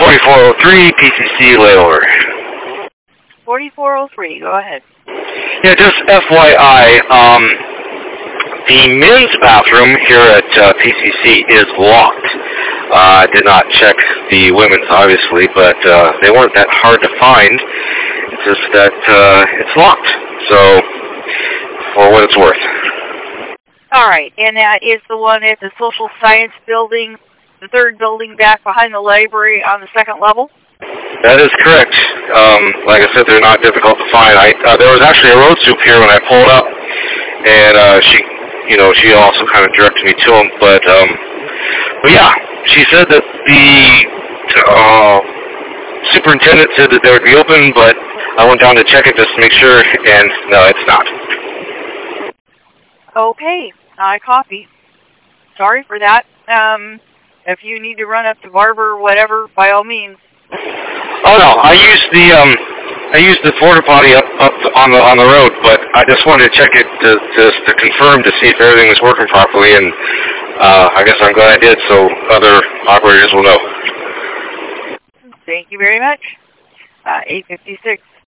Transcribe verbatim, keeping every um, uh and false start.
forty-four oh three, P C C layover. forty-four oh three, go ahead. Yeah, just F Y I, um, the men's bathroom here at uh, P C C is locked. Uh, I did not check the women's, obviously, but uh, they weren't that hard to find. It's just that uh, it's locked, so for what it's worth. All right, and that is the one at the Social Science Building, the third building back behind the library on the second level? That is correct. Um, like I said, they're not difficult to find. I, uh, there was actually a road soup here when I pulled up, and uh, she, you know, she also kind of directed me to them. But, um, but yeah, she said that the uh, superintendent said that they would be open, but I went down to check it just to make sure, and no, it's not. Okay, I copy. Sorry for that. Um, if you need to run up to Barber or whatever, by all means. Oh no, I used the um, I used the porta potty up up on the on the road, but I just wanted to check it to to, to confirm to see if everything was working properly, and uh, I guess I'm glad I did, so other operators will know. Thank you very much. Uh, eight fifty-six.